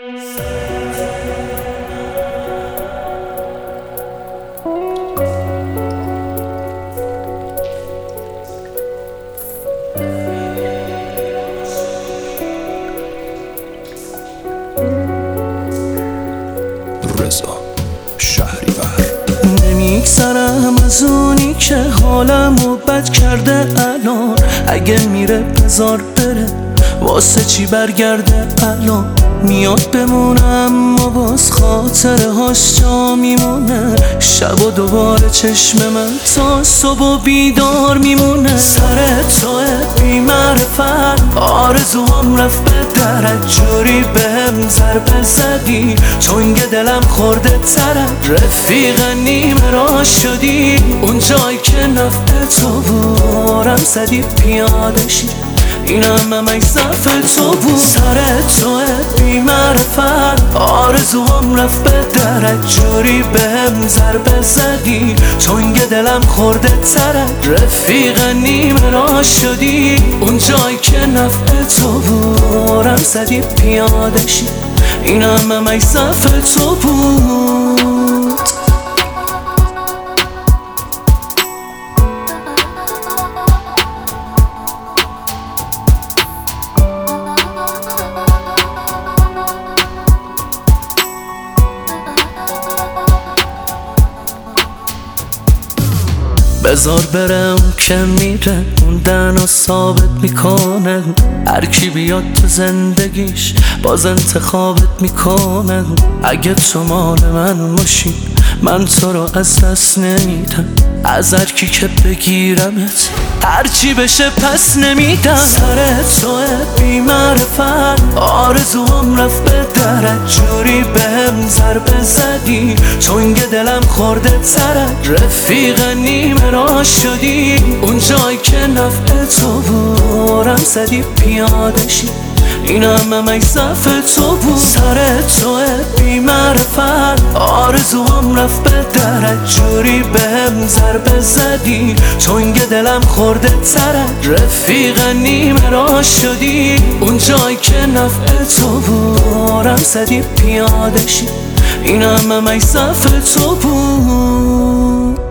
نمیگذرم از اونی که حالمو بد کرده الان. اگه میره بذار بره، واسه چی برگرده الان؟ میاد بمونم اما باز خاطره هاش جا میمونه. شب و دوباره چشم من تا صبح و بیدار میمونه. سر توه بی معرفت، آرزوام رفت به درت. جوری بهم ضربه زدی، چونگ دلم خورده ترد. رفیق نیمه راه شدی، اون جایی که نفع تو بارم زدی پیاده شی. این همه صف تو بود. سر توه بی معرفت، آرزوام رفت به درت. جوری بهم ضربه زدی، چونگ دلم خورده ترد. رفیق نیمه راه شدی، اون جایی که نفع تو بارم زدی پیاده شی. این همه صف تو بود. بذار برم که میره، موندن و ثابت میکنه. هر کی بیاد تو زندگیش باز انتخابت میکنه. اگه تو مال من باشی، من تو رو از دست نمیدم. از هر کی که بگیرمت، هر چی بشه پس نمیدم. سر توه بی معرفت، آرزوام رفت به درت. جوری بهم ضربه زدی، چونگ دلم خورده ترد. رفیق نیمه راه شدی، اون جایی که نفع تو بارم زدی پیاده شی. این همه صف تو بود. سر توه بی معرفت، آرزوام رفت به درت. جوری بهم ضربه زدی، چونگ دلم خورده ترد. رفیق نیمه راه شدی، اون جایی که نفع تو بارم زدی پیاده شی. این همه صف تو بود.